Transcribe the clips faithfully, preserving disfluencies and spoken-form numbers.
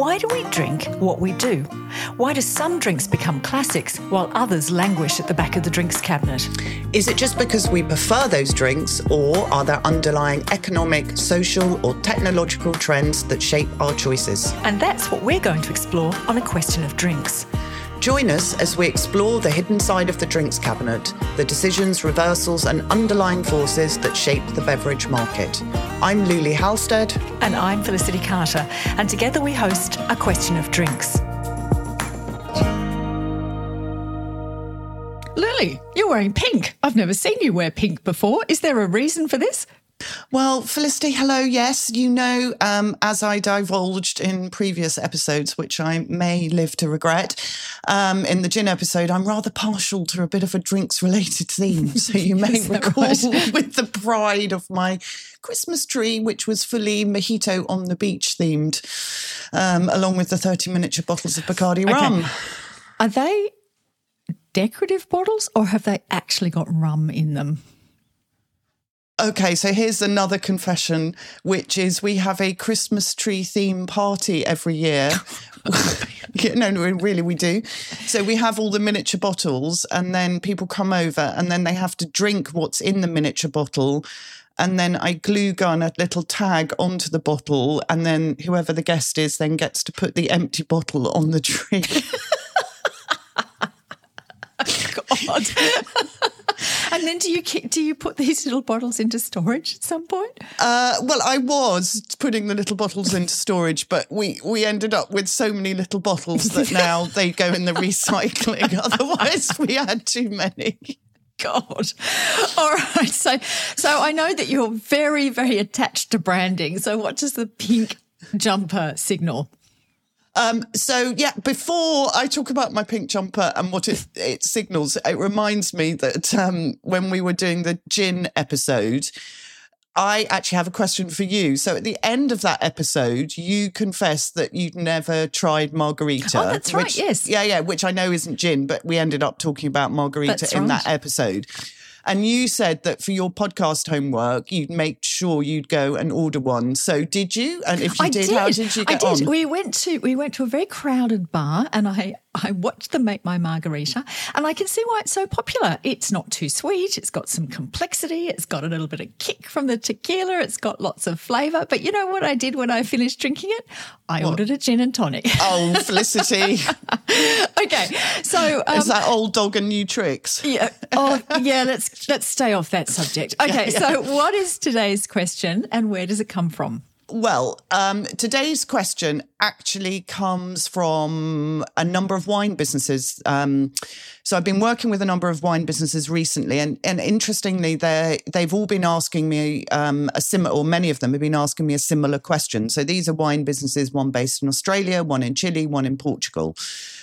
Why do we drink what we do? Why do some drinks become classics while others languish at the back of the drinks cabinet? Is it just because we prefer those drinks, or are there underlying economic, social or technological trends that shape our choices? And that's what we're going to explore on A Question of Drinks. Join us as we explore the hidden side of the drinks cabinet, the decisions, reversals and underlying forces that shape the beverage market. I'm Luli Halstead. And I'm Felicity Carter. And together we host A Question of Drinks. Luli, you're wearing pink. I've never seen you wear pink before. Is there a reason for this? Well, Felicity, hello. Yes, you know, um, as I divulged in previous episodes, which I may live to regret, um, in the gin episode, I'm rather partial to a bit of a drinks-related theme. So you may recall right? with the pride of my Christmas tree, which was fully mojito on the beach themed, um, along with the thirty miniature bottles of Bacardi okay. rum. Are they decorative bottles or have they actually got rum in them? Okay, so here's another confession, which is we have a Christmas tree theme party every year. yeah, no, no, really, we do. So we have all the miniature bottles and then people come over and then they have to drink what's in the miniature bottle. And then I glue gun a little tag onto the bottle and then whoever the guest is then gets to put the empty bottle on the tree. God. And then do you do you put these little bottles into storage at some point? Uh, well, I was putting the little bottles into storage, but we, we ended up with so many little bottles that now they go in the recycling. Otherwise, we had too many. God. All right. So, so I know that you're very, very attached to branding. So what does the pink jumper signal? Um, so, yeah, before I talk about my pink jumper and what it, it signals, it reminds me that um, when we were doing the gin episode, I actually have a question for you. So at the end of that episode, you confessed that you'd never tried margarita. Oh, that's right, which, yes. Yeah, yeah, which I know isn't gin, but we ended up talking about margarita that's in right. that episode. And you said that for your podcast homework, you'd make sure you'd go and order one. So did you? And if you I did, did, how did you get I did. on? We went to we went to a very crowded bar and I I watched them make my margarita and I can see why it's so popular. It's not too sweet. It's got some complexity. It's got a little bit of kick from the tequila. It's got lots of flavour. But you know what I did when I finished drinking it? I what? ordered a gin and tonic. Oh, Felicity. Okay. So um, is that old dog and new tricks? Yeah. Oh, yeah. Let's let's stay off that subject. Okay. Yeah, yeah. So what is today's question and where does it come from? Well, um, today's question actually comes from a number of wine businesses. Um, so I've been working with a number of wine businesses recently, and, and interestingly, they they've all been asking me um, a similar, or many of them have been asking me a similar question. So these are wine businesses, one based in Australia, one in Chile, one in Portugal.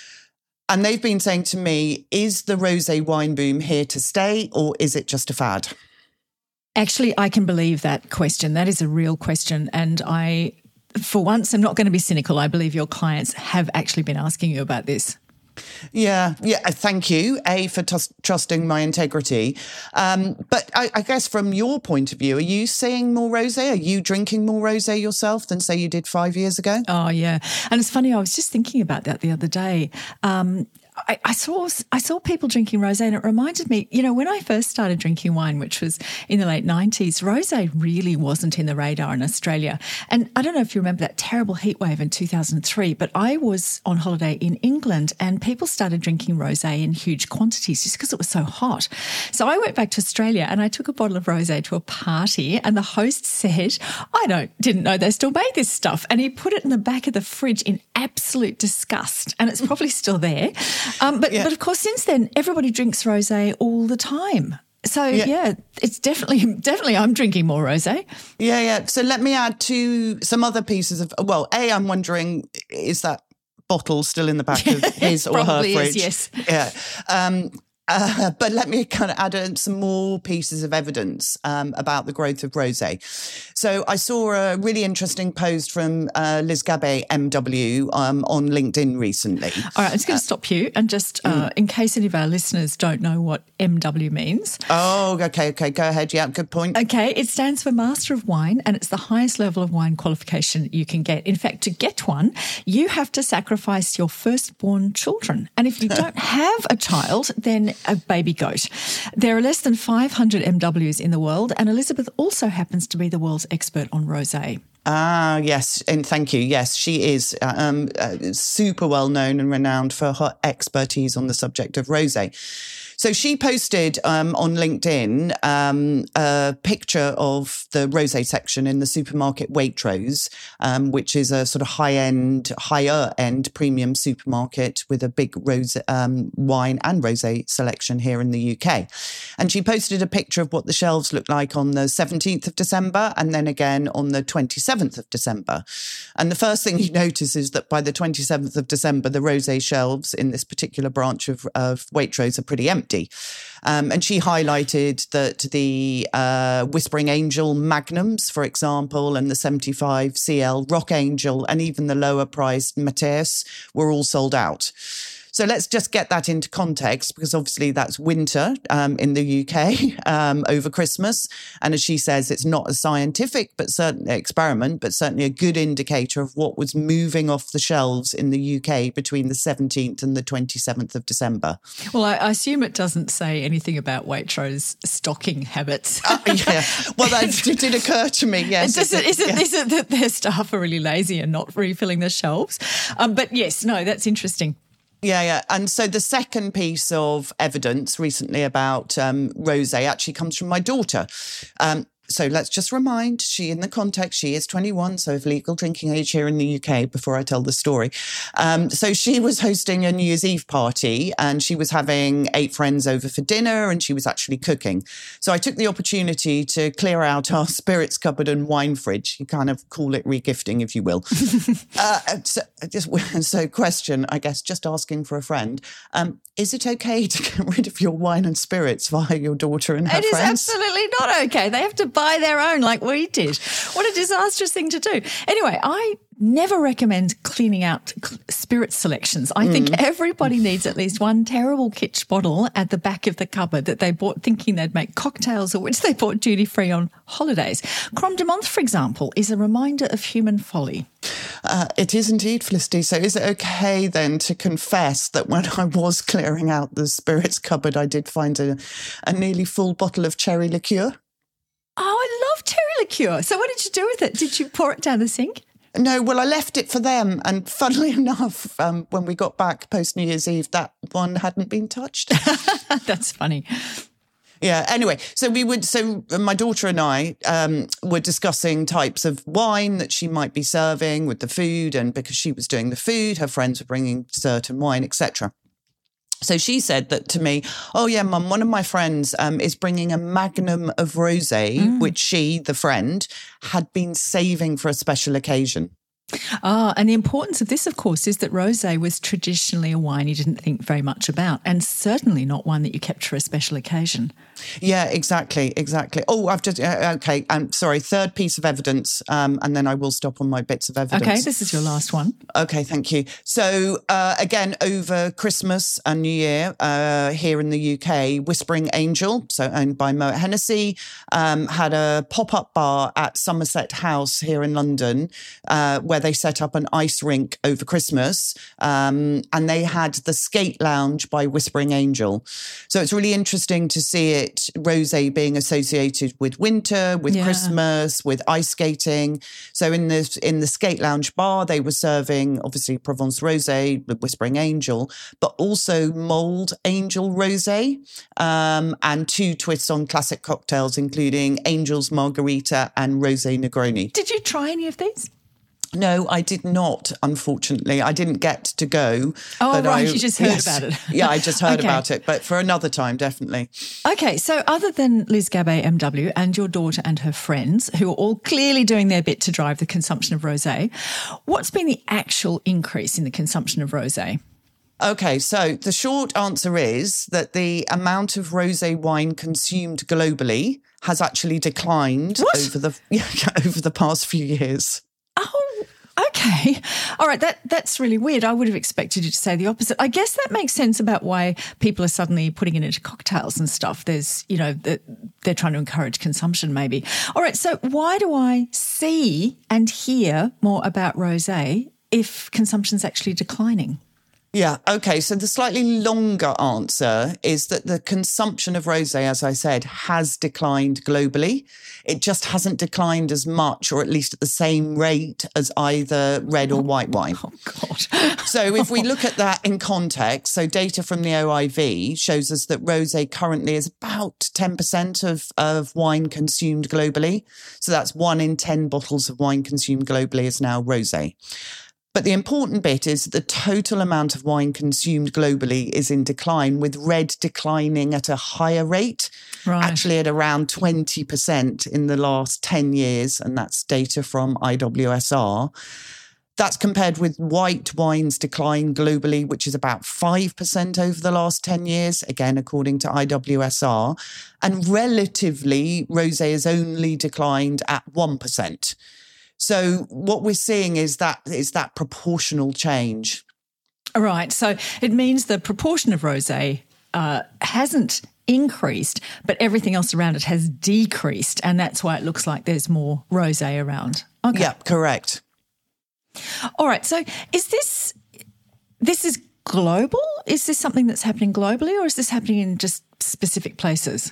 And they've been saying to me, is the rosé wine boom here to stay, or is it just a fad? Actually, I can believe that question. That is a real question. And I, for once, am not going to be cynical. I believe your clients have actually been asking you about this. Yeah, yeah. Thank you, A, for t- trusting my integrity. Um, but I, I guess from your point of view, are you seeing more rosé? Are you drinking more rosé yourself than, say, you did five years ago? Oh, yeah. And it's funny, I was just thinking about that the other day. Um I, I saw I saw people drinking rosé and it reminded me, you know, when I first started drinking wine, which was in the late nineties, rosé really wasn't in the radar in Australia. And I don't know if you remember that terrible heat wave in two thousand three, but I was on holiday in England and people started drinking rosé in huge quantities just because it was so hot. So I went back to Australia and I took a bottle of rosé to a party and the host said, I don't didn't know they still made this stuff. And he put it in the back of the fridge in absolute disgust. And it's probably still there. Um, but, yeah. but of course, since then, everybody drinks rosé all the time. So, yeah. yeah, it's definitely, definitely I'm drinking more rosé. Yeah, yeah. So let me add to some other pieces of, well, A, I'm wondering, is that bottle still in the back of his or her fridge? Is, yes. Yeah. Um, Uh, but let me kind of add in some more pieces of evidence um, about the growth of rosé. So I saw a really interesting post from uh, Liz Gabay, M W, um, on LinkedIn recently. All right, I'm just going to uh, stop you and just, uh, mm. in case any of our listeners don't know what M W means. Oh, okay, okay, go ahead. Yeah, good point. Okay, it stands for Master of Wine, and it's the highest level of wine qualification you can get. In fact, to get one, you have to sacrifice your firstborn children. And if you don't have a child, then a baby goat. There are less than five hundred M Ws in the world, and Elizabeth also happens to be the world's expert on rosé. Ah, yes, and thank you. Yes, she is um, uh, super well known and renowned for her expertise on the subject of rosé. So she posted um, on LinkedIn um, a picture of the rosé section in the supermarket Waitrose, um, which is a sort of high-end, higher-end premium supermarket with a big rose um, wine and rosé selection here in the U K. And she posted a picture of what the shelves look like on the seventeenth of December and then again on the twenty-seventh of December. And the first thing you notice is that by the twenty-seventh of December, the rosé shelves in this particular branch of, of Waitrose are pretty empty. Um, and she highlighted that the uh, Whispering Angel Magnums, for example, and the seventy-five C L Rock Angel and even the lower priced Mateus were all sold out. So let's just get that into context, because obviously that's winter um, in the U K um, over Christmas. And as she says, it's not a scientific but certainly experiment, but certainly a good indicator of what was moving off the shelves in the U K between the seventeenth and the twenty-seventh of December. Well, I assume it doesn't say anything about Waitrose stocking habits. uh, yeah. Well, that did occur to me, yes. Is it, is, it, yeah. is it that their staff are really lazy and not refilling the shelves? Um, but yes, no, that's interesting. Yeah, yeah. And so the second piece of evidence recently about um, rosé actually comes from my daughter. Um, so let's just remind, she, in the context, she is twenty-one, so of legal drinking age here in the U K, before I tell the story. Um, so she was hosting a New Year's Eve party and she was having eight friends over for dinner and she was actually cooking. So I took the opportunity to clear out our spirits cupboard and wine fridge. You kind of call it regifting, if you will. uh, so, just, so question, I guess, just asking for a friend. Um, is it okay to get rid of your wine and spirits via your daughter and her it friends? It is absolutely not okay. They have to buy their own like we did. What a disastrous thing to do. Anyway, I never recommend cleaning out spirit selections. I mm. think everybody needs at least one terrible kitsch bottle at the back of the cupboard that they bought thinking they'd make cocktails or which they bought duty-free on holidays. Crom de Menthe, for example, is a reminder of human folly. Uh, it is indeed, Felicity. So is it okay then to confess that when I was clearing out the spirits cupboard, I did find a, a nearly full bottle of cherry liqueur? Oh, I love cherry liqueur. So what did you do with it? Did you pour it down the sink? No, well, I left it for them. And funnily enough, um, when we got back post New Year's Eve, that one hadn't been touched. That's funny. Yeah. Anyway, so we would, so my daughter and I um, were discussing types of wine that she might be serving with the food. And because she was doing the food, her friends were bringing certain wine, et cetera. So she said that to me, oh, yeah, Mum, one of my friends um, is bringing a magnum of rosé, mm. which she, the friend, had been saving for a special occasion. Ah, and the importance of this, of course, is that rosé was traditionally a wine you didn't think very much about, and certainly not one that you kept for a special occasion. Yeah, exactly, exactly. Oh, I've just, uh, okay, I'm um, sorry, third piece of evidence, um, and then I will stop on my bits of evidence. Okay, this is your last one. Okay, thank you. So, uh, again, over Christmas and New Year, uh, here in the U K, Whispering Angel, so owned by Moet Hennessy, um, had a pop-up bar at Somerset House here in London, uh, where they set up an ice rink over Christmas, um, and they had the Skate Lounge by Whispering Angel. So it's really interesting to see it, rosé being associated with winter, with yeah. Christmas, with ice skating. So in the in the Skate Lounge bar, they were serving obviously Provence rosé, the Whispering Angel, but also Mold Angel rosé, um, and two twists on classic cocktails, including Angel's Margarita and Rosé Negroni. Did you try any of these? No, I did not, unfortunately. I didn't get to go. Oh, but right. I, You just heard yes, about it. Yeah, I just heard okay. about it. But for another time, definitely. Okay, so other than Liz Gabay, M W, and your daughter and her friends, who are all clearly doing their bit to drive the consumption of rosé, what's been the actual increase in the consumption of rosé? Okay, so the short answer is that the amount of rosé wine consumed globally has actually declined What? over the yeah, over the past few years. Oh, okay. All right, that that's really weird. I would have expected you to say the opposite. I guess that makes sense about why people are suddenly putting it into cocktails and stuff. There's, you know, the, they're trying to encourage consumption maybe. All right, so why do I see and hear more about rosé if consumption's actually declining? Yeah, okay. So the slightly longer answer is that the consumption of rosé, as I said, has declined globally. It just hasn't declined as much, or at least at the same rate as either red or white wine. Oh, God. So if we look at that in context, so data from the O I V shows us that rosé currently is about ten percent of, of wine consumed globally. So that's one in ten bottles of wine consumed globally is now rosé. But the important bit is the total amount of wine consumed globally is in decline, with red declining at a higher rate, Right. actually at around twenty percent in the last ten years. And that's data from I W S R. That's compared with white wine's decline globally, which is about five percent over the last ten years, again, according to I W S R. And relatively, rosé has only declined at one percent. So what we're seeing is that is that proportional change. All right. So it means the proportion of rosé uh, hasn't increased, but everything else around it has decreased. And that's why it looks like there's more rosé around. Okay. Yeah, correct. All right. So is this, this is global? Is this something that's happening globally, or is this happening in just specific places?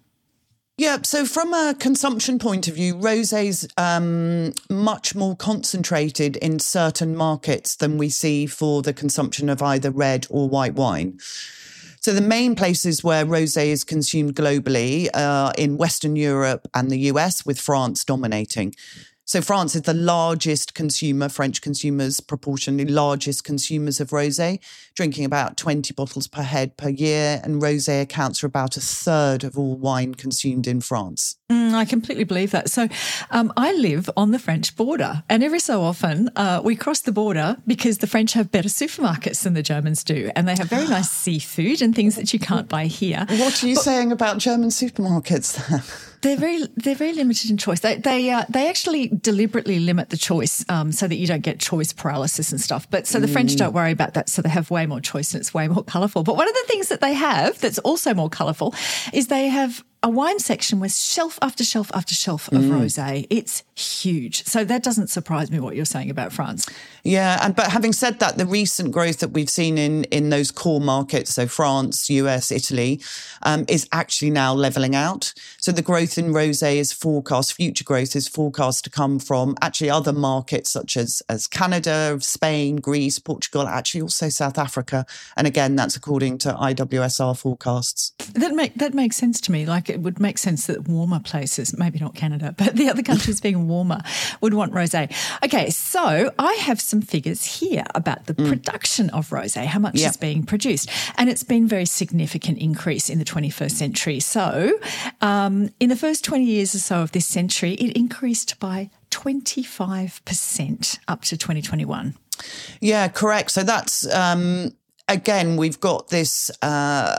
Yeah, so from a consumption point of view, rosé's um, much more concentrated in certain markets than we see for the consumption of either red or white wine. So the main places where rosé is consumed globally are in Western Europe and the U S, with France dominating. So France is the largest consumer, French consumers proportionally largest consumers of rosé, drinking about twenty bottles per head per year, and rosé accounts for about a third of all wine consumed in France. Mm, I completely believe that. So um, I live on the French border, and every so often uh, we cross the border because the French have better supermarkets than the Germans do, and they have very nice seafood and things that you can't buy here. What are you but, saying about German supermarkets then? They're very, they're very limited in choice. They, they, uh, they actually deliberately limit the choice um, so that you don't get choice paralysis and stuff. But so the mm. French don't worry about that. So they have way more choice and it's way more colourful. But one of the things that they have that's also more colourful is they have a wine section with shelf after shelf after shelf of mm. rosé. It's huge. So that doesn't surprise me what you're saying about France. Yeah, and but having said that, the recent growth that we've seen in, in those core markets, so France, U S, Italy, um, is actually now levelling out. So the growth in rosé is forecast, future growth is forecast to come from actually other markets such as, as Canada, Spain, Greece, Portugal, actually also South Africa. And again, that's according to I W S R forecasts. That make, that makes sense to me. Like, it would make sense that warmer places, maybe not Canada, but the other countries being warmer, would want rosé. Okay, so I have some figures here about the mm. production of rosé, how much yep. is being produced. And it's been a very significant increase in the twenty-first century. So um, in the first twenty years or so of this century, it increased by twenty-five percent up to twenty twenty-one. Yeah, correct. So that's... Um Again, we've got this uh,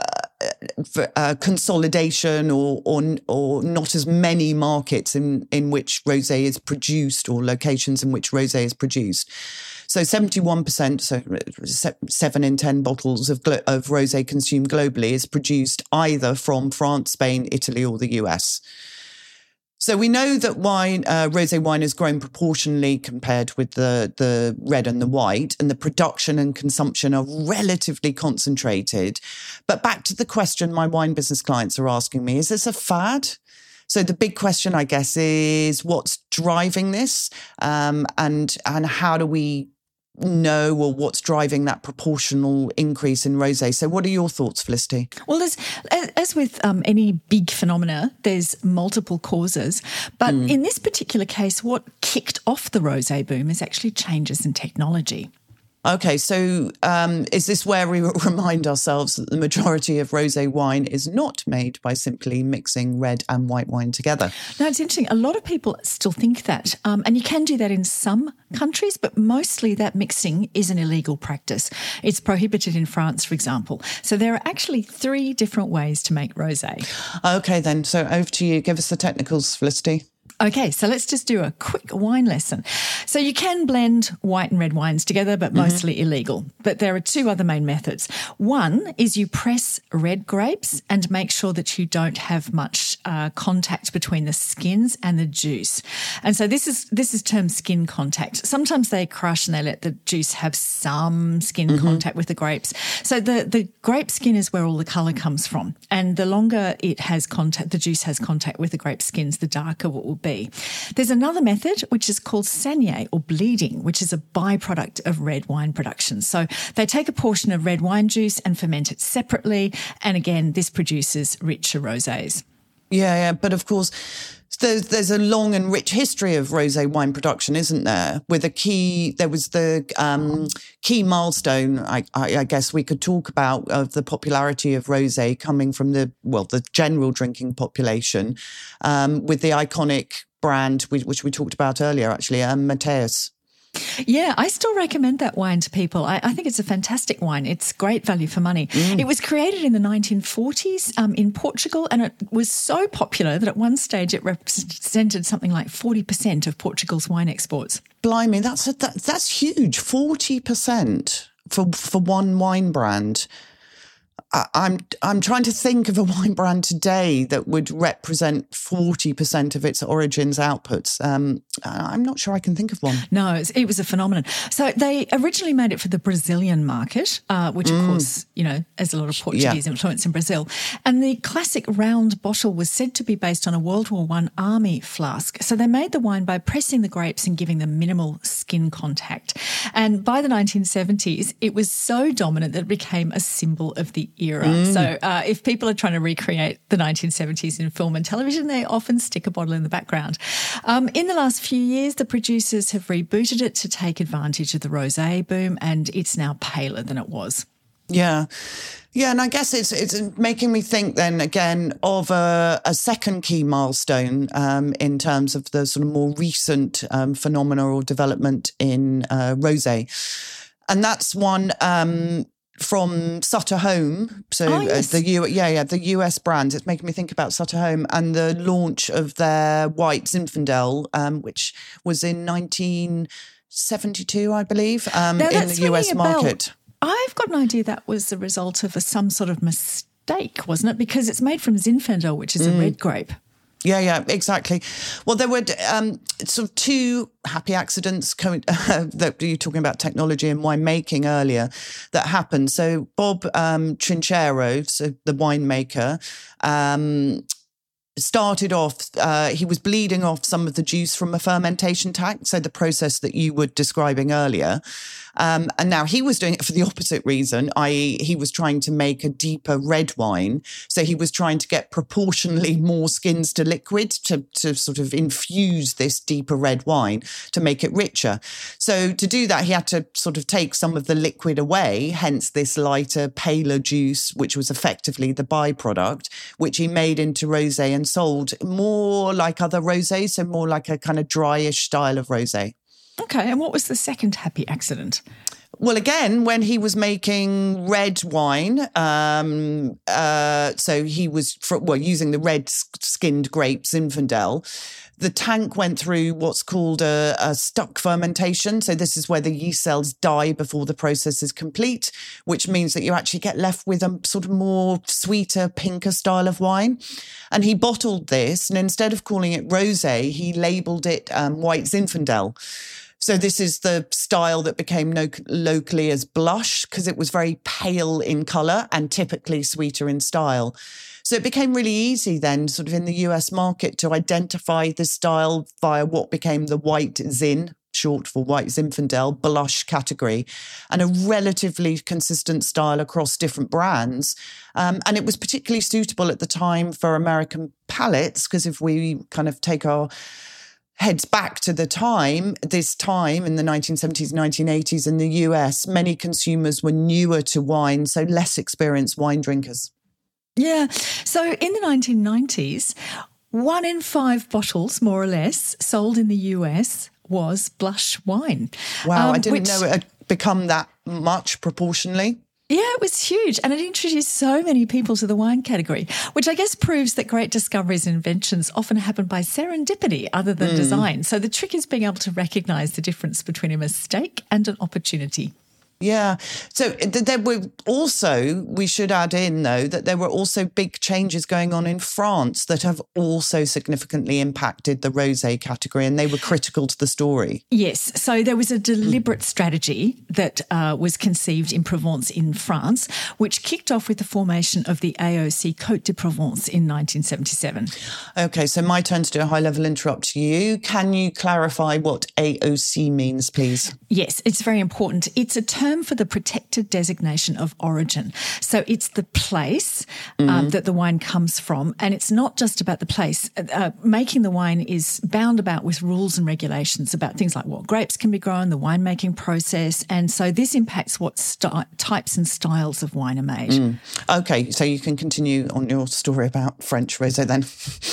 uh, consolidation or, or or not as many markets in, in which rosé is produced, or locations in which rosé is produced. So seventy-one percent, so seven in ten bottles of, of rosé consumed globally is produced either from France, Spain, Italy or the U S. So we know that wine, uh, rosé wine has grown proportionally compared with the, the red and the white, and the production and consumption are relatively concentrated. But back to the question my wine business clients are asking me, is this a fad? So the big question, I guess, is what's driving this, um, and and how do we know, or what's driving that proportional increase in rosé? So what are your thoughts, Felicity? Well, there's, as with um, any big phenomena, there's multiple causes. But mm. in this particular case, what kicked off the rosé boom is actually changes in technology. Okay, so um, is this where we remind ourselves that the majority of rosé wine is not made by simply mixing red and white wine together? No, it's interesting. A lot of people still think that. Um, and you can do that in some countries, but mostly that mixing is an illegal practice. It's prohibited in France, for example. So there are actually three different ways to make rosé. Okay, then. So over to you. Give us the technicals, Felicity. Okay, so let's just do a quick wine lesson. So you can blend white and red wines together, but mostly mm-hmm. illegal. But there are two other main methods. One is you press red grapes and make sure that you don't have much uh, contact between the skins and the juice. And so this is this is termed skin contact. Sometimes they crush and they let the juice have some skin mm-hmm. contact with the grapes. So the, the grape skin is where all the colour comes from. And the longer it has contact, the juice has contact with the grape skins, the darker it will be. There's another method which is called saignée or bleeding, which is a byproduct of red wine production. So they take a portion of red wine juice and ferment it separately. And again, this produces richer rosés. Yeah, yeah. But of course, there's, there's a long and rich history of rosé wine production, isn't there? With a key, there was the um, key milestone, I, I, I guess we could talk about, of the popularity of rosé coming from the, well, the general drinking population, um, with the iconic brand, which we talked about earlier, actually, um, Mateus. Yeah, I still recommend that wine to people. I, I think it's a fantastic wine. It's great value for money. Mm. It was created in the nineteen forties um, in Portugal, and it was so popular that at one stage it represented something like forty percent of Portugal's wine exports. Blimey, that's a, that, that's huge, forty percent for for one wine brand. I, I'm I'm trying to think of a wine brand today that would represent forty percent of its origins outputs. Um, I'm not sure I can think of one. No, it was a phenomenon. So they originally made it for the Brazilian market, uh, which, of mm. course, you know, there's a lot of Portuguese yeah. influence in Brazil. And the classic round bottle was said to be based on a World War One army flask. So they made the wine by pressing the grapes and giving them minimal skin contact. And by the nineteen seventies, it was so dominant that it became a symbol of the era. Mm. So uh, if people are trying to recreate the nineteen seventies in film and television, they often stick a bottle in the background. Um, in the last few years, the producers have rebooted it to take advantage of the rosé boom, and it's now paler than it was. Yeah. Yeah, and I guess it's it's making me think then again of a, a second key milestone um, in terms of the sort of more recent um, phenomena or development in uh, rosé. And that's one um, from Sutter Home. So oh, yes. uh, the U, yeah, yeah, the U S brand. It's making me think about Sutter Home and the launch of their white Zinfandel, um, which was in nineteen seventy-two, I believe, um, now, in the U S market. I've got an idea that was the result of a, some sort of mistake, wasn't it? Because it's made from Zinfandel, which is mm. a red grape. Yeah, yeah, exactly. Well, there were um, sort of two happy accidents co- uh, that you were talking about technology and winemaking earlier that happened. So Bob um, Trinchero, so the winemaker, um, started off, uh, he was bleeding off some of the juice from a fermentation tank, so the process that you were describing earlier. Um, and now he was doing it for the opposite reason, that is he was trying to make a deeper red wine. So he was trying to get proportionally more skins to liquid to, to sort of infuse this deeper red wine to make it richer. So to do that, he had to sort of take some of the liquid away, hence this lighter, paler juice, which was effectively the byproduct, which he made into rosé and sold more like other rosés, so more like a kind of dryish style of rosé. Okay, and what was the second happy accident? Well, again, when he was making red wine, um, uh, so he was for, well using the red-skinned grapes, Zinfandel, the tank went through what's called a, a stuck fermentation. So this is where the yeast cells die before the process is complete, which means that you actually get left with a sort of more sweeter, pinker style of wine. And he bottled this, and instead of calling it rosé, he labelled it um, white Zinfandel. So this is the style that became no- locally as blush because it was very pale in colour and typically sweeter in style. So it became really easy then, sort of in the U S market, to identify this style via what became the white Zin, short for white Zinfandel, blush category, and a relatively consistent style across different brands. Um, and it was particularly suitable at the time for American palates because if we kind of take our heads back to the time, this time in the nineteen seventies, nineteen eighties in the U S, many consumers were newer to wine, so less experienced wine drinkers. Yeah. So in the nineteen nineties, one in five bottles, more or less, sold in the U S was blush wine. Wow, um, I didn't which, know it had become that much proportionally. Yeah, it was huge. And it introduced so many people to the wine category, which I guess proves that great discoveries and inventions often happen by serendipity other than mm. design. So the trick is being able to recognise the difference between a mistake and an opportunity. Yeah. So there were also, we should add in, though, that there were also big changes going on in France that have also significantly impacted the rosé category, and they were critical to the story. Yes. So there was a deliberate strategy that uh, was conceived in Provence in France, which kicked off with the formation of the A O C Côte de Provence in nineteen seventy-seven. OK, so my turn to do a high-level interrupt to you. Can you clarify what A O C means, please? Yes, it's very important. It's a term for the protected designation of origin. So it's the place um, mm-hmm. that the wine comes from, and it's not just about the place. Uh, making the wine is bound about with rules and regulations about things like what grapes can be grown, the winemaking process, and so this impacts what st- types and styles of wine are made. Mm. Okay, so you can continue on your story about French rosé then.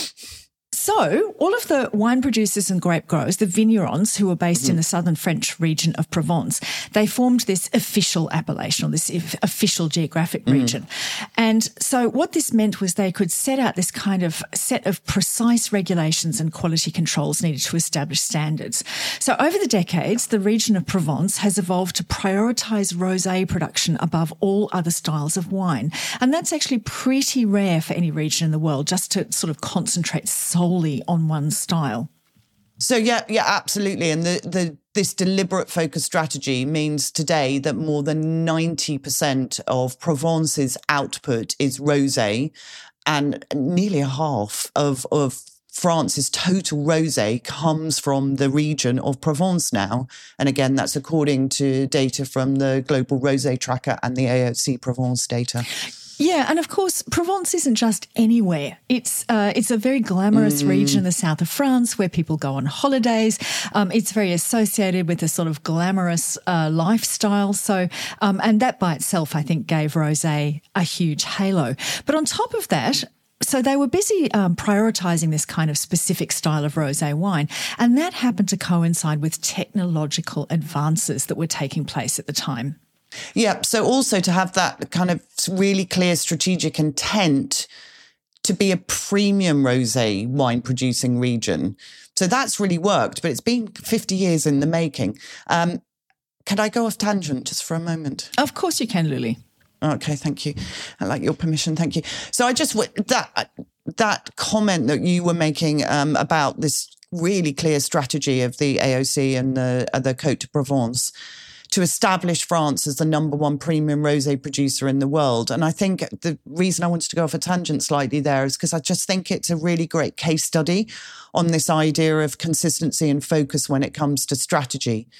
So all of the wine producers and grape growers, the vignerons who were based mm-hmm. in the southern French region of Provence, they formed this official appellation, or this official geographic mm-hmm. region. And so what this meant was they could set out this kind of set of precise regulations and quality controls needed to establish standards. So over the decades, the region of Provence has evolved to prioritise rosé production above all other styles of wine. And that's actually pretty rare for any region in the world, just to sort of concentrate solely on one style. So yeah, yeah, absolutely. And the, the this deliberate focus strategy means today that more than ninety percent of Provence's output is rosé, and nearly a half of, of France's total rosé comes from the region of Provence now. And again, that's according to data from the Global Rosé Tracker and the A O C Provence data. Yeah, and of course, Provence isn't just anywhere. It's uh, it's a very glamorous mm. region in the south of France where people go on holidays. Um, it's very associated with a sort of glamorous uh, lifestyle. So, um, and that by itself, I think, gave rosé a huge halo. But on top of that, so they were busy um, prioritising this kind of specific style of rosé wine, and that happened to coincide with technological advances that were taking place at the time. Yeah, so also to have that kind of really clear strategic intent to be a premium rosé wine producing region. So that's really worked, but it's been fifty years in the making. Um, can I go off tangent just for a moment? Of course you can, Lily. Okay, thank you. I like your permission. Thank you. So I just, that that comment that you were making um, about this really clear strategy of the A O C and the, uh, the Côte de Provence to establish France as the number one premium rosé producer in the world. And I think the reason I wanted to go off a tangent slightly there is because I just think it's a really great case study on this idea of consistency and focus when it comes to strategy,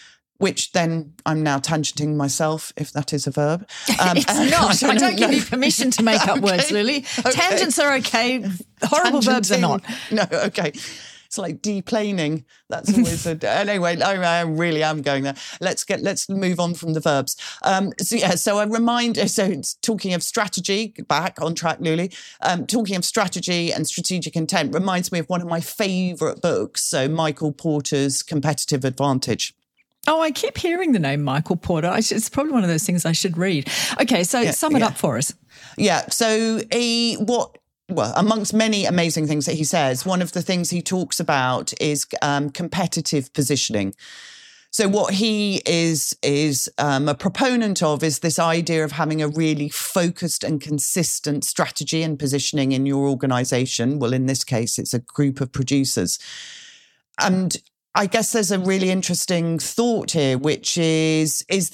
which then I'm now tangenting myself, if that is a verb. Um, it's not. I don't, I don't give you permission to make up okay. words, Lily. Okay. Tangents are okay. Horrible verbs are not. No, okay. It's like deplaning. That's always a... Anyway, I, I really am going there. Let's get. Let's move on from the verbs. Um, so, yeah, so a reminder, so talking of strategy, back on track, Luli, um, talking of strategy and strategic intent reminds me of one of my favourite books, so Michael Porter's Competitive Advantage. Oh, I keep hearing the name Michael Porter. I should, it's probably one of those things I should read. Okay, so yeah, sum it yeah. up for us. Yeah, so a, what... Well, amongst many amazing things that he says, one of the things he talks about is um, competitive positioning. So what he is is um, a proponent of is this idea of having a really focused and consistent strategy and positioning in your organisation. Well, in this case, it's a group of producers. And I guess there's a really interesting thought here, which is, is this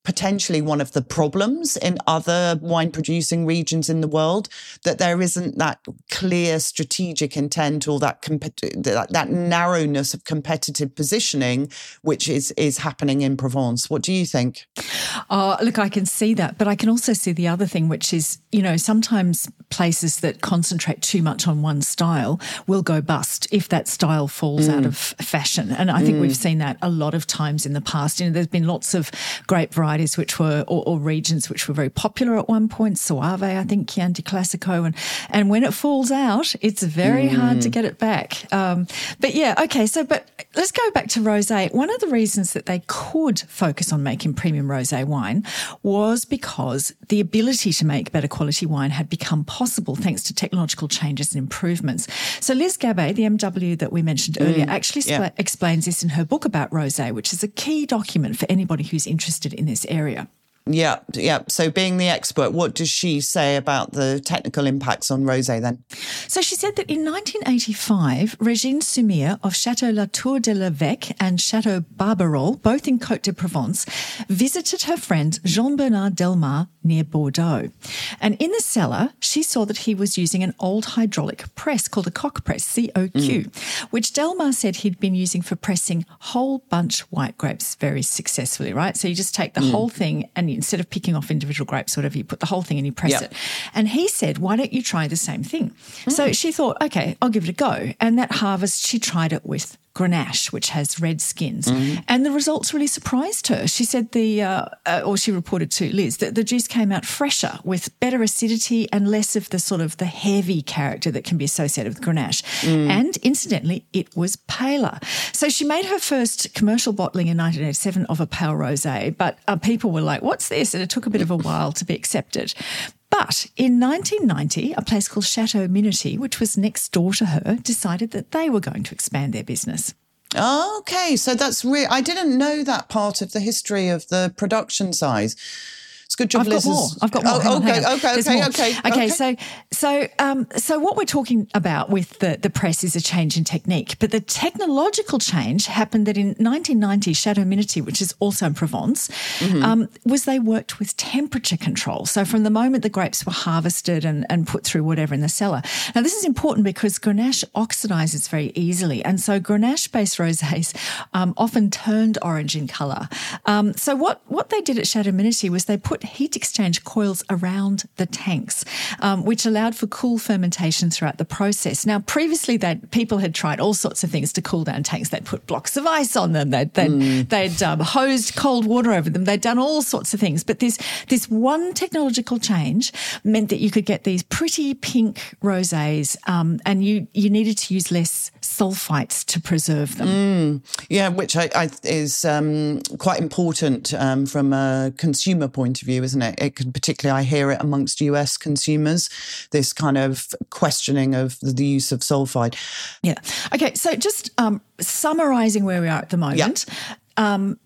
potentially one of the problems in other wine producing regions in the world, that there isn't that clear strategic intent or that compet- that, that narrowness of competitive positioning, which is, is happening in Provence. What do you think? Oh, look, I can see that, but I can also see the other thing, which is, you know, sometimes places that concentrate too much on one style will go bust if that style falls mm. out of fashion. And I think mm. we've seen that a lot of times in the past. You know, there's been lots of grape varieties which were, or, or regions which were very popular at one point, Soave, I think, Chianti Classico, and, and when it falls out, it's very mm. hard to get it back. Um, but yeah, okay, so, but let's go back to rosé. One of the reasons that they could focus on making premium rosé wine was because the ability to make better quality wine had become possible thanks to technological changes and improvements. So Liz Gabay, the M W that we mentioned mm. earlier, actually spla- yeah. explains this in her book about rosé, which is a key document for anybody who's interested in this area. Yeah, yeah. So being the expert, what does she say about the technical impacts on rosé then? So she said that in nineteen eighty-five, Régine Sumier of Château La Tour de l'Évêque and Château Barberol, both in Côte de Provence, visited her friend Jean-Bernard Delmar near Bordeaux. And in the cellar, she saw that he was using an old hydraulic press called a coque press, C O Q, mm. which Delmar said he'd been using for pressing whole bunch white grapes very successfully, right? So you just take the mm. whole thing and you instead of picking off individual grapes or whatever, you put the whole thing and you press yep. it. And he said, why don't you try the same thing? Mm. So she thought, okay, I'll give it a go. And that harvest, she tried it with Grenache, which has red skins. Mm-hmm. And the results really surprised her. She said the, uh, uh, or she reported to Liz, that the juice came out fresher with better acidity and less of the sort of the heavy character that can be associated with Grenache. Mm. And incidentally, it was paler. So she made her first commercial bottling in nineteen eighty-seven of a pale rosé, but uh, people were like, what's this? And it took a bit of a while to be accepted. But in nineteen ninety, a place called Chateau Minity, which was next door to her, decided that they were going to expand their business. Okay, so that's real. I didn't know that part of the history of the production size. It's good job, I've Liz. Got more. I've got more. Oh, okay, on, okay, okay, okay, okay. Okay, so so um, so what we're talking about with the, the press is a change in technique, but the technological change happened that in nineteen ninety, Chateau Minity, which is also in Provence, mm-hmm. um, was they worked with temperature control. So from the moment the grapes were harvested and, and put through whatever in the cellar. Now, this is important because Grenache oxidizes very easily, and so Grenache-based rosés um, often turned orange in colour. Um, so what, what they did at Chateau Minity was they put heat exchange coils around the tanks, um, which allowed for cool fermentation throughout the process. Now, previously, that people had tried all sorts of things to cool down tanks. They'd put blocks of ice on them. They'd they'd, mm. they'd um, hosed cold water over them. They'd done all sorts of things. But this this one technological change meant that you could get these pretty pink rosés, um, and you you needed to use less sulfites to preserve them. Mm. Yeah, which I, I, is um, quite important um, from a consumer point of view, isn't it? It can particularly, I hear it amongst U S consumers, this kind of questioning of the use of sulfide. Yeah. Okay, so just um, summarising where we are at the moment, yeah. um,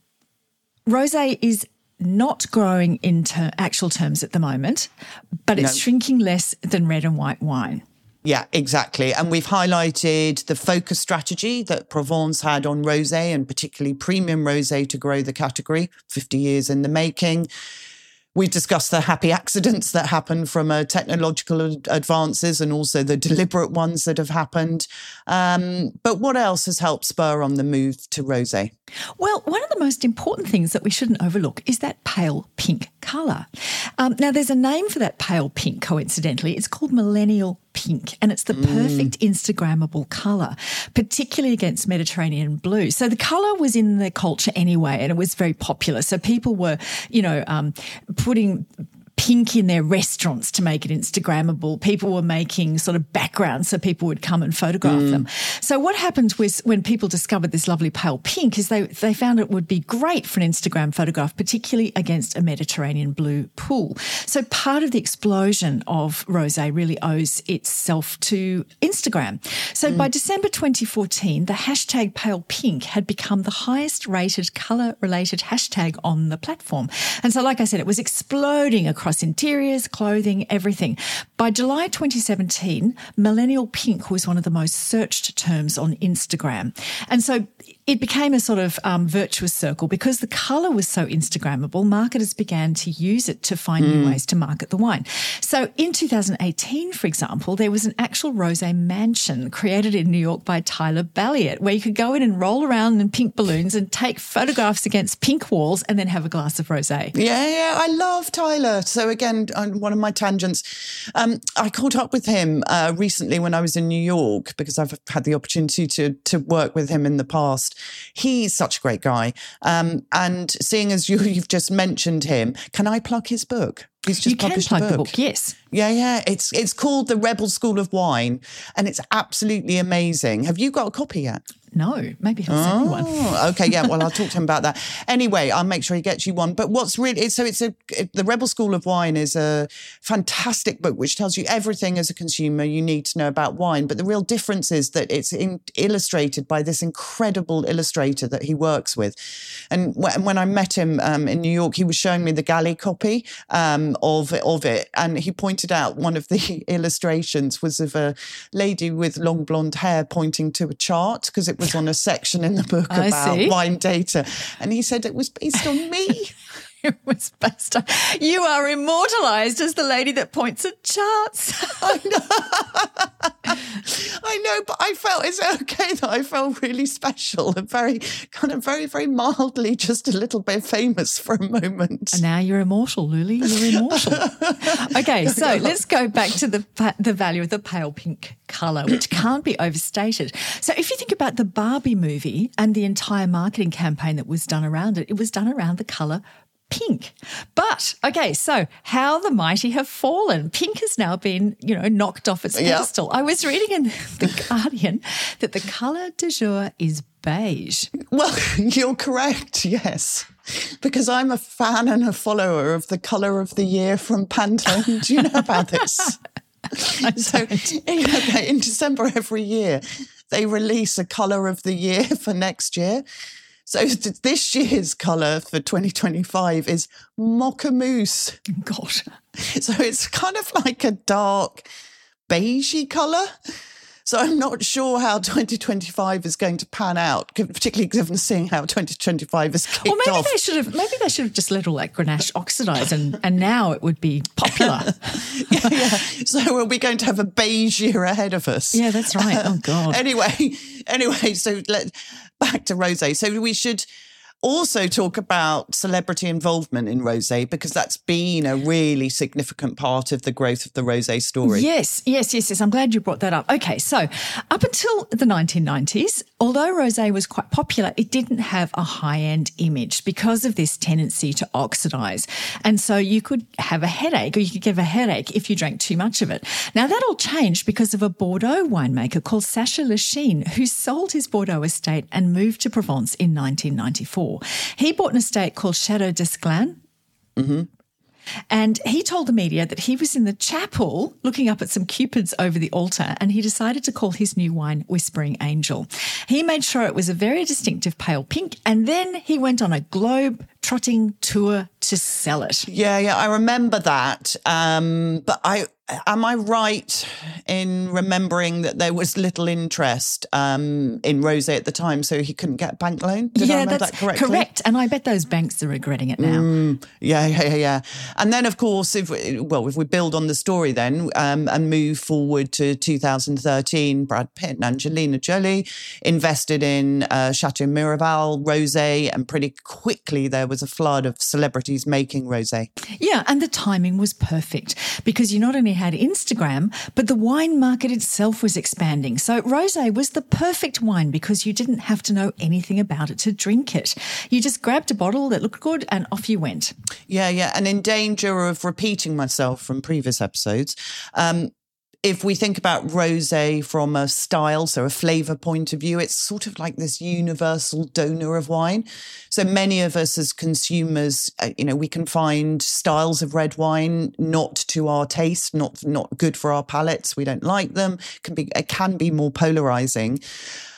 rosé is not growing in ter- actual terms at the moment, but it's no. shrinking less than red and white wine. Yeah, exactly. And we've highlighted the focus strategy that Provence had on rosé, and particularly premium rosé, to grow the category, fifty years in the making. We've discussed the happy accidents that happen from uh, technological advances and also the deliberate ones that have happened. Um, but what else has helped spur on the move to rosé? Well, one of the most important things that we shouldn't overlook is that pale pink colour. Um, now, there's a name for that pale pink, coincidentally. It's called millennial pink, and it's the mm. perfect Instagrammable colour, particularly against Mediterranean blue. So the colour was in the culture anyway, and it was very popular. So people were, you know, um, putting pink in their restaurants to make it Instagrammable. People were making sort of backgrounds so people would come and photograph mm. them. So what happened was when people discovered this lovely pale pink is they, they found it would be great for an Instagram photograph, particularly against a Mediterranean blue pool. So part of the explosion of rosé really owes itself to Instagram. So mm. by December twenty fourteen, the hashtag pale pink had become the highest rated colour-related hashtag on the platform. And so, like I said, it was exploding across interiors, clothing, everything. By July twenty seventeen, millennial pink was one of the most searched terms on Instagram. And so it became a sort of um, virtuous circle because the colour was so Instagrammable. Marketers began to use it to find mm. new ways to market the wine. So in two thousand eighteen, for example, there was an actual rosé mansion created in New York by Tyler Balliet where you could go in and roll around in pink balloons and take photographs against pink walls and then have a glass of rosé. Yeah, yeah, I love Tyler. So again, on one of my tangents, um, I caught up with him uh, recently when I was in New York because I've had the opportunity to to work with him in the past. He's such a great guy. Um, and seeing as you, you've just mentioned him, can I plug his book? He's just you can published plug a book. the book, yes. Yeah, yeah. It's it's called The Rebel School of Wine, and it's absolutely amazing. Have you got a copy yet? No, maybe he'll send me one. Oh, okay, yeah. Well, I'll talk to him about that. Anyway, I'll make sure he gets you one. But what's really so it's a it, The Rebel School of Wine is a fantastic book which tells you everything as a consumer you need to know about wine. But the real difference is that it's in, illustrated by this incredible illustrator that he works with. And when, when I met him um, in New York, he was showing me the galley copy um, of of it, and he pointed out one of the illustrations was of a lady with long blonde hair pointing to a chart because it was on a section in the book I about see. wine data. And he said it was based on me. It was based on... You are immortalised as the lady that points at charts. I know. I know, but I felt, is it okay that I felt really special and very, kind of very, very mildly just a little bit famous for a moment? And now you're immortal, Luli. You're immortal. Okay, so let's go back to the the value of the pale pink colour, which can't be overstated. So if you think about the Barbie movie and the entire marketing campaign that was done around it, it was done around the colour pink. But, okay, so how the mighty have fallen. Pink has now been, you know, knocked off its pedestal. Yep. I was reading in The Guardian that the colour du jour is beige. Well, you're correct, yes. Because I'm a fan and a follower of the colour of the year from Pantone. Do you know about this? So in, in December every year, they release a colour of the year for next year. So this year's colour for twenty twenty-five is Mocha Mousse. Gosh. So it's kind of like a dark beigey colour. So I'm not sure how twenty twenty-five is going to pan out, particularly given seeing how twenty twenty-five is kicked off. Or maybe off. they should have maybe they should have just let all that Grenache oxidise and, and now it would be popular. yeah, yeah. So are we going to have a beige year ahead of us? Yeah, that's right. Oh God. anyway, anyway, so let back to rosé. So we should also talk about celebrity involvement in rosé because that's been a really significant part of the growth of the rosé story. Yes, yes, yes, yes. I'm glad you brought that up. Okay, so up until the nineteen nineties, although rosé was quite popular, it didn't have a high-end image because of this tendency to oxidise. And so you could have a headache or you could get a headache if you drank too much of it. Now, that all changed because of a Bordeaux winemaker called Sacha Lechine who sold his Bordeaux estate and moved to Provence in nineteen ninety-four. He bought an estate called Chateau d'Esclans. Mm-hmm. And he told the media that he was in the chapel looking up at some cupids over the altar and he decided to call his new wine Whispering Angel. He made sure it was a very distinctive pale pink and then he went on a globe-trotting tour to sell it. Yeah, yeah, I remember that. Um, but I am I right in remembering that there was little interest um, in rosé at the time, so he couldn't get a bank loan? Did yeah, I remember that's that correctly? Correct. And I bet those banks are regretting it now. Mm, yeah, yeah, yeah, yeah. And then, of course, if we, well, if we build on the story then um, and move forward to two thousand thirteen, Brad Pitt and Angelina Jolie invested in uh, Chateau Miraval rosé, and pretty quickly there was a flood of celebrities making rosé. Yeah, and the timing was perfect because you not only had Instagram, but the wine market itself was expanding. So rosé was the perfect wine because you didn't have to know anything about it to drink it. You just grabbed a bottle that looked good and off you went. Yeah, yeah. And in danger of repeating myself from previous episodes, um, if we think about rosé from a style, so a flavour point of view, it's sort of like this universal donor of wine. So many of us as consumers, uh, you know, we can find styles of red wine not to our taste, not not good for our palates. We don't like them. Can be it can be more polarising.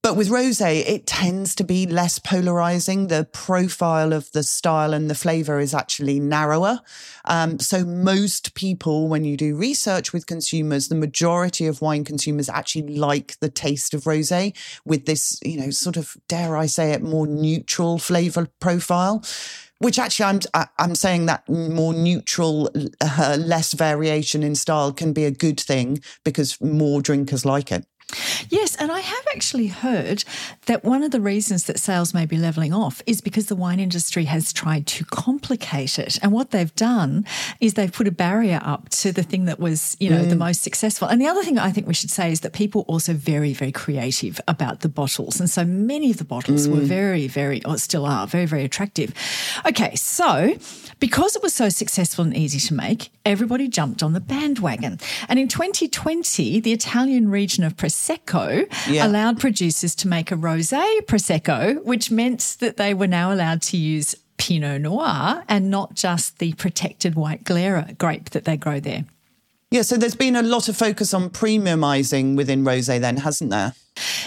But with rosé, it tends to be less polarizing. The profile of the style and the flavor is actually narrower. Um, so most people, when you do research with consumers, the majority of wine consumers actually like the taste of rosé with this, you know, sort of, dare I say it, more neutral flavor profile. Which actually, I'm I'm saying that more neutral, uh, less variation in style can be a good thing because more drinkers like it. Yes, and I have actually heard that one of the reasons that sales may be levelling off is because the wine industry has tried to complicate it. And what they've done is they've put a barrier up to the thing that was, you know, mm. the most successful. And the other thing I think we should say is that people are also very, very creative about the bottles. And so many of the bottles mm. were very, very, or still are, very, very attractive. Okay, so because it was so successful and easy to make, everybody jumped on the bandwagon. And in twenty twenty, the Italian region of Prosecco yeah. allowed producers to make a rosé Prosecco, which meant that they were now allowed to use Pinot Noir and not just the protected white Glera grape that they grow there. Yeah, so there's been a lot of focus on premiumising within rosé then, hasn't there?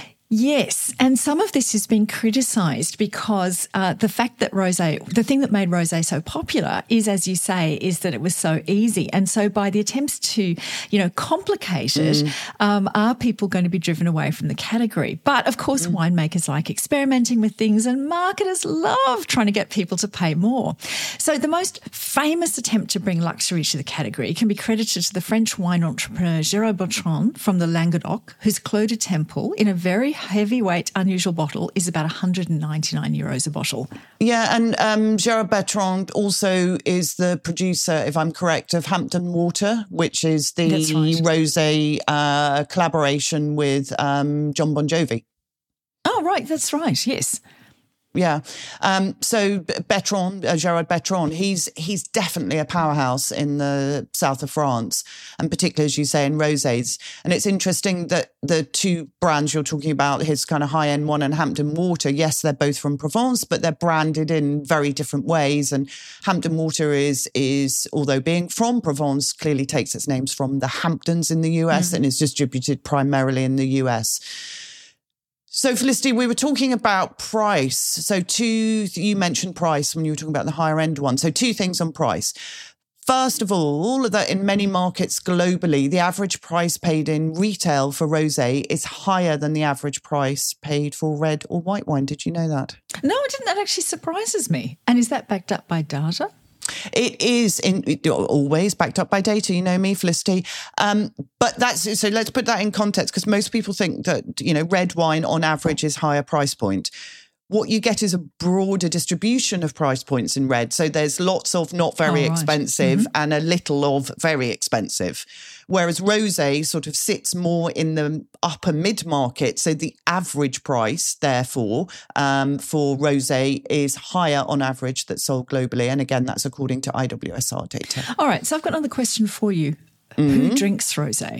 Yes, and some of this has been criticised because uh, the fact that rosé, the thing that made rosé so popular is, as you say, is that it was so easy. And so by the attempts to, you know, complicate it, mm. um, are people going to be driven away from the category? But of course, mm. winemakers like experimenting with things and marketers love trying to get people to pay more. So the most famous attempt to bring luxury to the category can be credited to the French wine entrepreneur Gérard Bertrand from the Languedoc, whose Clos de Temple, in a very heavyweight, unusual bottle, is about one hundred ninety-nine euros a bottle. Yeah, and um, Gérard Bertrand also is the producer, if I'm correct, of Hampton Water, which is the right. rosé uh, collaboration with um, John Bon Jovi. Oh, right, that's right, yes. Yeah. Um, so Bertrand, uh, Gérard Bertrand, he's he's definitely a powerhouse in the south of France, and particularly, as you say, in rosés. And it's interesting that the two brands you're talking about, his kind of high-end one and Hampton Water, yes, they're both from Provence, but they're branded in very different ways. And Hampton Water is, is although being from Provence, clearly takes its names from the Hamptons in the U S mm. and is distributed primarily in the U S. So, Felicity, we were talking about price. So, two, you mentioned price when you were talking about the higher end one. So, two things on price. First of all, that in many markets globally, the average price paid in retail for rosé is higher than the average price paid for red or white wine. Did you know that? No, I didn't. That actually surprises me. And is that backed up by data? It is in, it, always backed up by data, you know me, Felicity. Um, but that's, so let's put that in context, because most people think that, you know, red wine on average is higher price point. What you get is a broader distribution of price points in red. So there's lots of not very oh, right. expensive mm-hmm. and a little of very expensive. Whereas rosé sort of sits more in the upper mid-market. So the average price, therefore, um, for rosé is higher on average that's sold globally. And again, that's according to I W S R data. All right. So I've got another question for you. Mm-hmm. Who drinks rosé?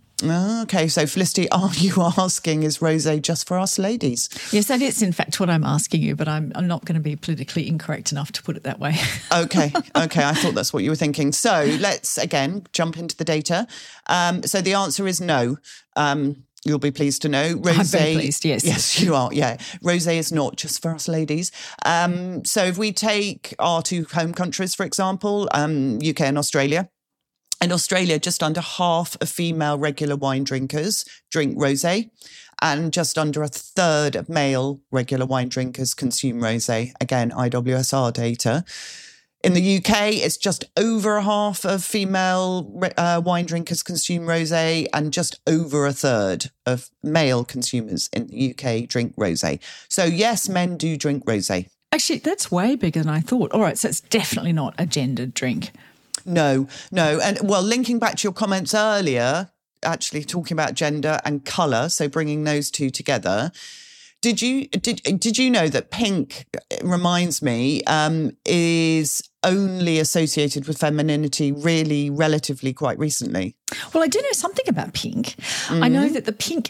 Okay, so Felicity, are you asking, is rosé just for us ladies? Yes, that is in fact what I'm asking you, but I'm, I'm not going to be politically incorrect enough to put it that way. okay, okay, I thought that's what you were thinking. So let's, again, jump into the data. Um, so the answer is no. Um, you'll be pleased to know. Rosé, I'm very pleased, yes. Yes, you are, yeah. Rosé is not just for us ladies. Um, so if we take our two home countries, for example, um, U K and Australia, in Australia, just under half of female regular wine drinkers drink rosé, and just under a third of male regular wine drinkers consume rosé. Again, I W S R data. In the U K, it's just over half of female uh, wine drinkers consume rosé, and just over a third of male consumers in the U K drink rosé. So yes, men do drink rosé. Actually, that's way bigger than I thought. All right, so it's definitely not a gendered drink. No, no. And well, linking back to your comments earlier, actually talking about gender and colour, so bringing those two together. Did you did did you know that pink, it reminds me, um, is only associated with femininity really relatively quite recently? Well, I do know something about pink. Mm-hmm. I know that the pink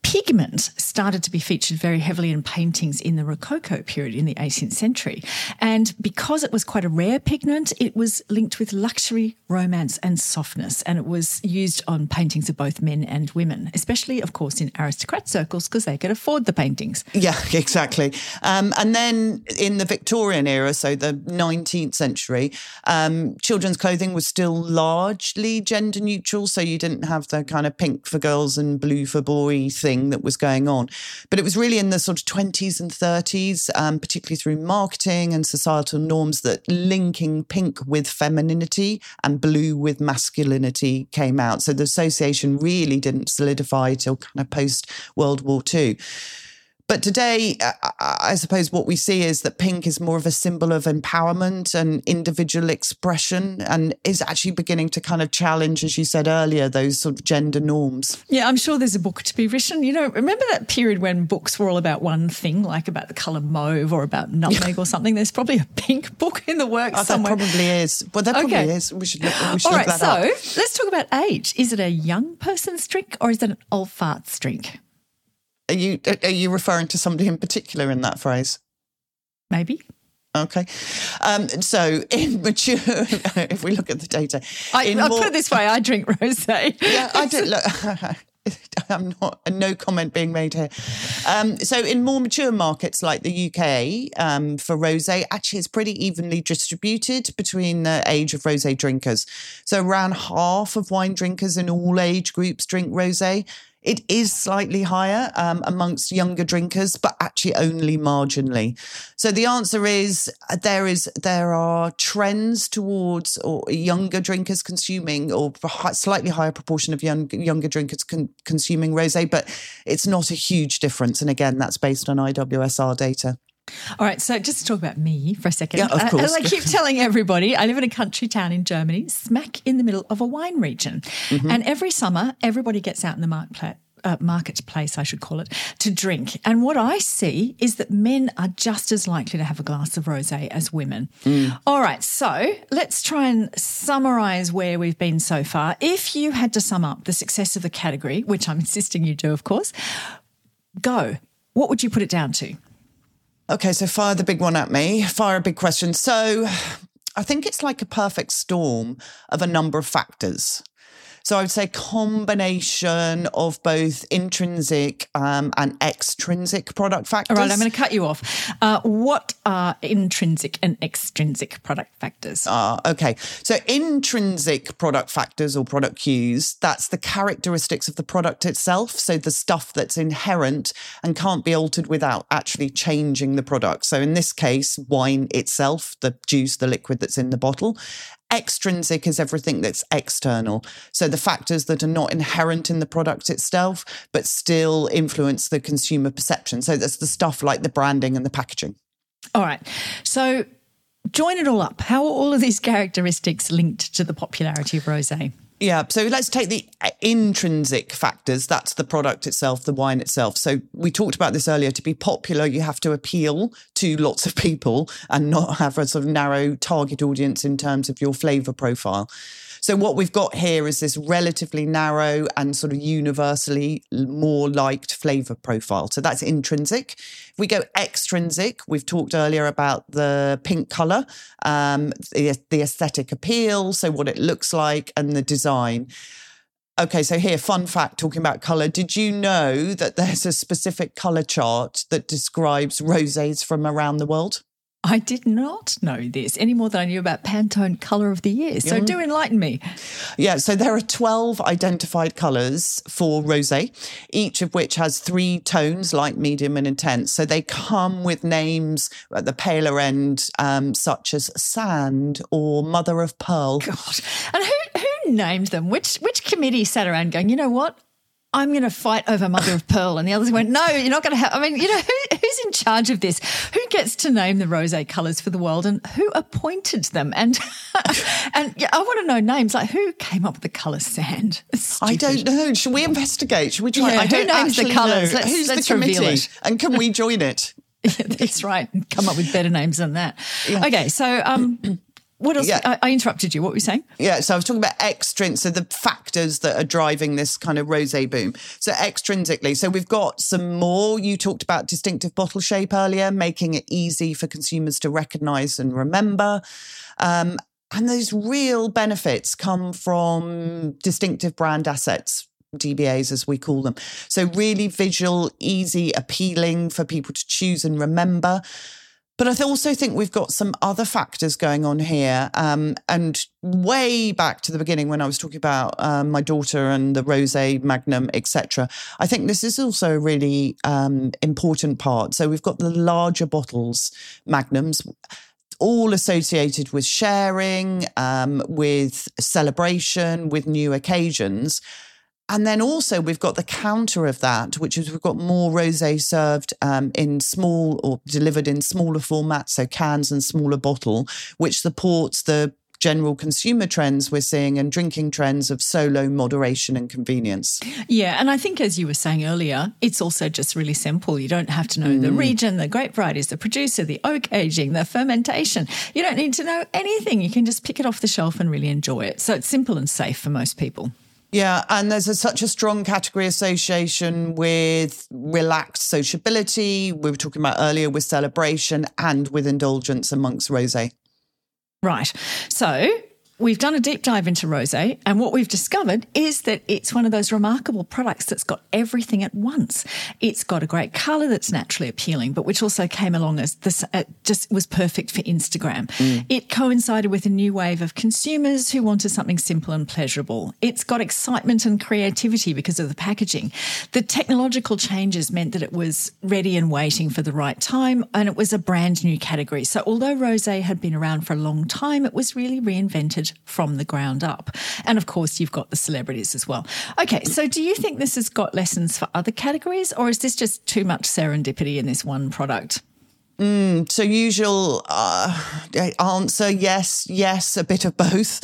pigment started to be featured very heavily in paintings in the Rococo period in the eighteenth century. And because it was quite a rare pigment, it was linked with luxury, romance and softness. And it was used on paintings of both men and women, especially, of course, in aristocrat circles because they could afford the paintings. Yeah, exactly. Um, and then in the Victorian era, so the nineteenth century, um, children's clothing was still largely gender neutral. So you didn't have the kind of pink for girls and blue for boys thing that was going on. But it was really in the sort of twenties and thirties, um, particularly through marketing and societal norms, that linking pink with femininity and blue with masculinity came out. So the association really didn't solidify till kind of post-World War Two. But today, I suppose what we see is that pink is more of a symbol of empowerment and individual expression, and is actually beginning to kind of challenge, as you said earlier, those sort of gender norms. Yeah, I'm sure there's a book to be written. You know, remember that period when books were all about one thing, like about the colour mauve or about nutmeg or something? There's probably a pink book in the works oh, somewhere. There probably is. Well, there probably okay. is. We should look, we should all look right, that so up. let's talk about age. Is it a young person's drink or is it an old fart's drink? Are you are you referring to somebody in particular in that phrase? Maybe. Okay. Um, so in mature, if we look at the data. I, I'll more, put it this way, I drink rosé. Yeah, I do. Look, I'm not, no comment being made here. Um, so in more mature markets like the U K, um, for rosé, actually it's pretty evenly distributed between the age of rosé drinkers. So around half of wine drinkers in all age groups drink rosé. It is slightly higher um, amongst younger drinkers, but actually only marginally. So the answer is there is there are trends towards or younger drinkers consuming, or a slightly higher proportion of young, younger drinkers con- consuming rosé, but it's not a huge difference. And again, that's based on I W S R data. All right, so just to talk about me for a second. Yeah, of course. Uh, as I keep telling everybody, I live in a country town in Germany, smack in the middle of a wine region. Mm-hmm. And every summer, everybody gets out in the marketplace. Uh, marketplace, I should call it, to drink. And what I see is that men are just as likely to have a glass of rosé as women. Mm. All right, so let's try and summarise where we've been so far. If you had to sum up the success of the category, which I'm insisting you do, of course, go. What would you put it down to? Okay, so fire the big one at me. Fire a big question. So I think it's like a perfect storm of a number of factors. So I would say combination of both intrinsic um, and extrinsic product factors. All right, I'm going to cut you off. Uh, what are intrinsic and extrinsic product factors? Uh, okay, so intrinsic product factors or product cues, that's the characteristics of the product itself. So the stuff that's inherent and can't be altered without actually changing the product. So in this case, wine itself, the juice, the liquid that's in the bottle. Extrinsic is everything that's external. So the factors that are not inherent in the product itself, but still influence the consumer perception. So that's the stuff like the branding and the packaging. All right. So join it all up. How are all of these characteristics linked to the popularity of rosé? Yeah, so let's take the intrinsic factors. That's the product itself, the wine itself. So we talked about this earlier. To be popular, you have to appeal to lots of people and not have a sort of narrow target audience in terms of your flavour profile. So what we've got here is this relatively narrow and sort of universally more liked flavour profile. So that's intrinsic. If we go extrinsic, we've talked earlier about the pink colour, um, the, the aesthetic appeal, so what it looks like, and the design. Okay, so here, fun fact, talking about colour. Did you know that there's a specific colour chart that describes rosés from around the world? I did not know this any more than I knew about Pantone Colour of the Year. So mm. do enlighten me. Yeah, so there are twelve identified colours for rosé, each of which has three tones, light, medium and intense. So they come with names at the paler end, um, such as sand or mother of pearl. God. And who, who named them? Which, which committee sat around going, you know what? I'm going to fight over mother of pearl. And the others went, no, you're not going to have, I mean, you know, who, who's in charge of this? Who gets to name the rosé colours for the world and who appointed them? And, and yeah, I want to know names, like who came up with the colour sand? I don't know. Should we investigate? Should we try? Yeah, I don't who names the colours? Let's, Who's let's the reveal committee? it. And can we join it? Yeah, that's right. Come up with better names than that. Yeah. Okay, so um, What else? Yeah. I, I interrupted you. What were you saying? Yeah, so I was talking about extrinsic, so the factors that are driving this kind of rosé boom. So extrinsically, so we've got some more. You talked about distinctive bottle shape earlier, making it easy for consumers to recognise and remember. Um, and those real benefits come from distinctive brand assets, D B As as we call them. So really visual, easy, appealing for people to choose and remember. But I also think we've got some other factors going on here. Um, and way back to the beginning when I was talking about um, my daughter and the rosé, Magnum, et cetera, I think this is also a really um, important part. So we've got the larger bottles, Magnums, all associated with sharing, um, with celebration, with new occasions. And then also we've got the counter of that, which is we've got more rosé served um, in small or delivered in smaller formats, so cans and smaller bottle, which supports the general consumer trends we're seeing and drinking trends of solo, moderation and convenience. Yeah, and I think as you were saying earlier, it's also just really simple. You don't have to know mm. the region, the grape varieties, the producer, the oak aging, the fermentation. You don't need to know anything. You can just pick it off the shelf and really enjoy it. So it's simple and safe for most people. Yeah, and there's a, such a strong category association with relaxed sociability. We were talking about earlier with celebration and with indulgence amongst rosé. Right. So we've done a deep dive into rosé, and what we've discovered is that it's one of those remarkable products that's got everything at once. It's got a great colour that's naturally appealing, but which also came along as this, uh, just was perfect for Instagram. Mm. It coincided with a new wave of consumers who wanted something simple and pleasurable. It's got excitement and creativity because of the packaging. The technological changes meant that it was ready and waiting for the right time, and it was a brand new category. So although rosé had been around for a long time, it was really reinvented from the ground up. And of course, you've got the celebrities as well. Okay, so do you think this has got lessons for other categories, or is this just too much serendipity in this one product? Mm, so usual uh, answer, yes, yes, a bit of both.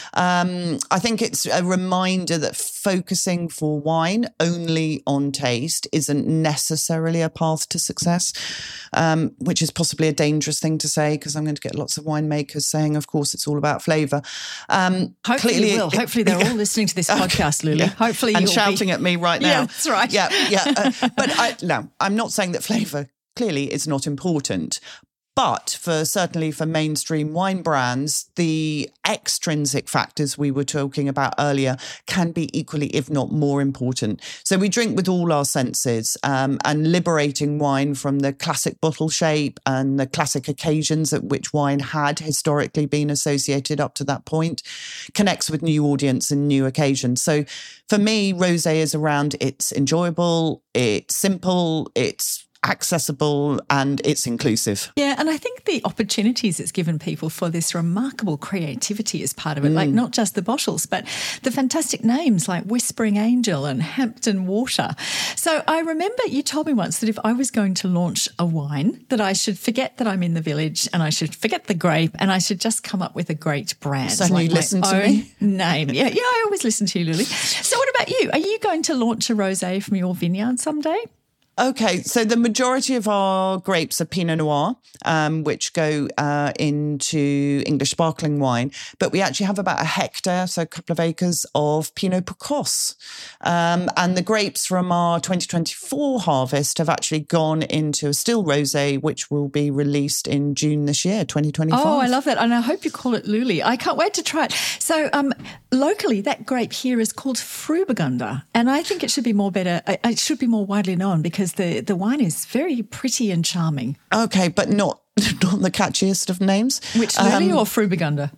Um, I think it's a reminder that focusing for wine only on taste isn't necessarily a path to success, um, which is possibly a dangerous thing to say because I'm going to get lots of winemakers saying, of course, it's all about flavour. Um, Hopefully clearly, you will. It, Hopefully they're all listening to this podcast, Lulu. Yeah. Hopefully and you'll shouting be... at me right now. Yeah, that's right. Yeah, yeah. Uh, but I, no, I'm not saying that flavour clearly is not important. But for certainly for mainstream wine brands, the extrinsic factors we were talking about earlier can be equally, if not more important. So we drink with all our senses, um, and liberating wine from the classic bottle shape and the classic occasions at which wine had historically been associated up to that point connects with new audience and new occasions. So for me, rosé is around it's enjoyable, it's simple, it's accessible and it's inclusive. Yeah, and I think the opportunities it's given people for this remarkable creativity is part of it, mm. like not just the bottles, but the fantastic names like Whispering Angel and Hampton Water. So I remember you told me once that if I was going to launch a wine, that I should forget that I'm in the village and I should forget the grape and I should just come up with a great brand. So like you listen to me? Name. Yeah, yeah, I always listen to you, Lily. So what about you? Are you going to launch a rosé from your vineyard someday? Okay, so the majority of our grapes are Pinot Noir, um, which go uh, into English sparkling wine, but we actually have about a hectare, so a couple of acres of Pinot Precoce. Um, and the grapes from our twenty twenty-four harvest have actually gone into a still rosé, which will be released in June this year, twenty twenty-five. Oh, I love that. And I hope you call it Luli. I can't wait to try it. So um, locally, that grape here is called Frühburgunder, and I think it should be more better, it should be more widely known because the, the wine is very pretty and charming. Okay, but not not the catchiest of names. Which, Lily um, or Frühburgunder?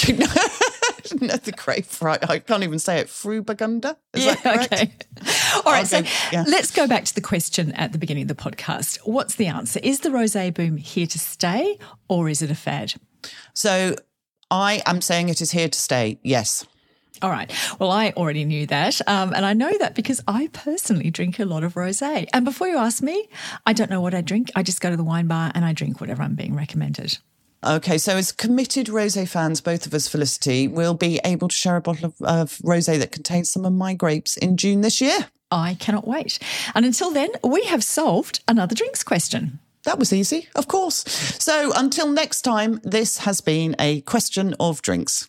No, the grape, right? I can't even say it. Frühburgunder? Is yeah, that correct? Okay. All right, okay, so yeah. let's go back to the question at the beginning of the podcast. What's the answer? Is the rosé boom here to stay or is it a fad? So I am saying it is here to stay, yes. All right. Well, I already knew that. Um, and I know that because I personally drink a lot of rosé. And before you ask me, I don't know what I drink. I just go to the wine bar and I drink whatever I'm being recommended. Okay, so as committed rosé fans, both of us, Felicity, will be able to share a bottle of, of rosé that contains some of my grapes in June this year. I cannot wait. And until then, we have solved another drinks question. That was easy, of course. So until next time, this has been A Question of Drinks.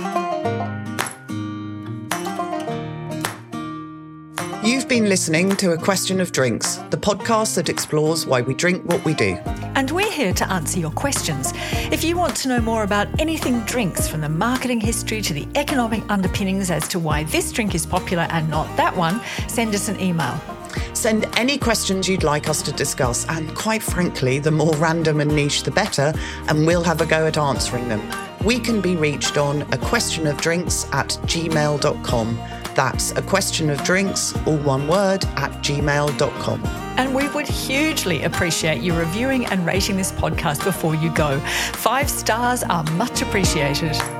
You've been listening to A Question of Drinks, the podcast that explores why we drink what we do. And we're here to answer your questions. If you want to know more about anything drinks, from the marketing history to the economic underpinnings as to why this drink is popular and not that one, send us an email. Send any questions you'd like us to discuss, and quite frankly, the more random and niche the better, and we'll have a go at answering them. We can be reached on a question of drinks at gmail dot com. That's a question of drinks, all one word, at gmail dot com. And we would hugely appreciate you reviewing and rating this podcast before you go. Five stars are much appreciated.